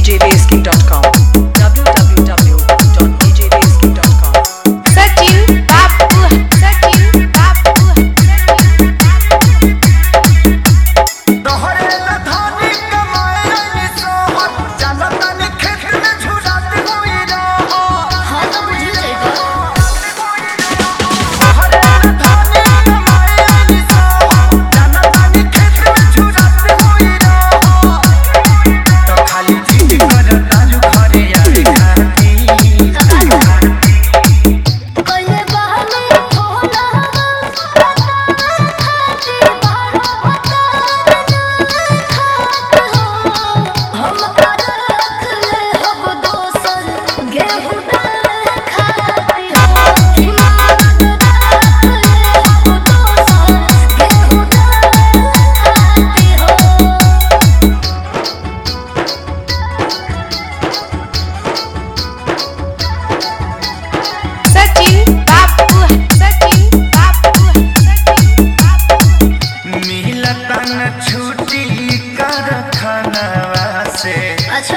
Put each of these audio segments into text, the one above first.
www.djbasking.com www.djbasking.com Sachin बापू तोहरे लधानी कमाए सोहर जानतानी खेत में झुरात होई रहो हाँ तो बुझी जाएगा तोहरे लधानी कमाए सोहर जानतानी खेत में झुरात होई रहो तो खाली जीत कर ताजू घरे आवे खाती कोई बहाने खोला खाती बारो हम कर रख ले अब दोसन गेहूं डाल खाती हो हिमालय रख ले अब दोसन गेहूं डाल खाती हो सचिन बापू मिलता न छुट्टी कारखानवा से अच्छा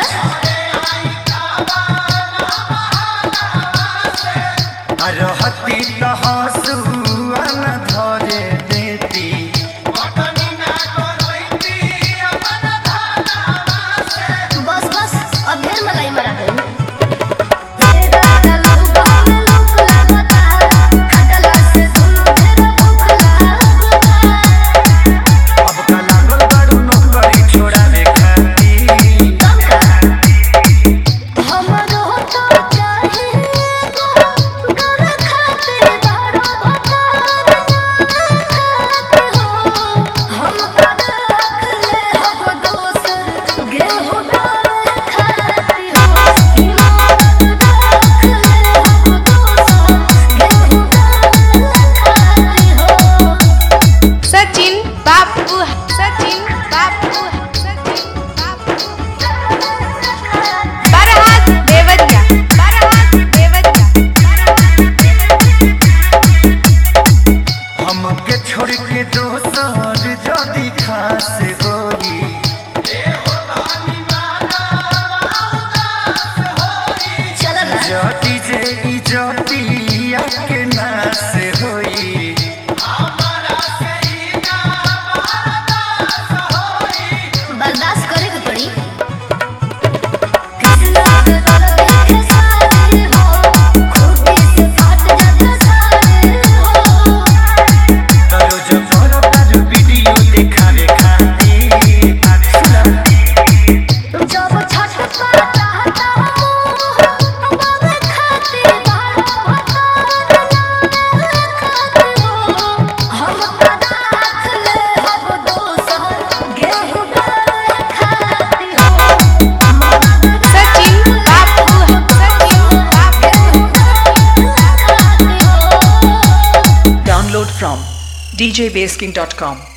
रहती तो हंसुआ न धरे देती बस बस अब ढेर मलाई मरा गई अब का लागल बड़ू नौकरी छोड़ावे खाती सचिन बापू बरहात देवरिया हमके छोड़ के दोसर जदी खास होई चल जदी जे इजतिया के नास होई बर्दाश्त करे के पड़ी तरो जो बड़ बड़ वीडियो देखावे खाती जब छठ पाता बाबे खाते हम पदार्थ ले अब दोसर गेहूं डाल खाती हो सचिन बापू Download from djbasking.com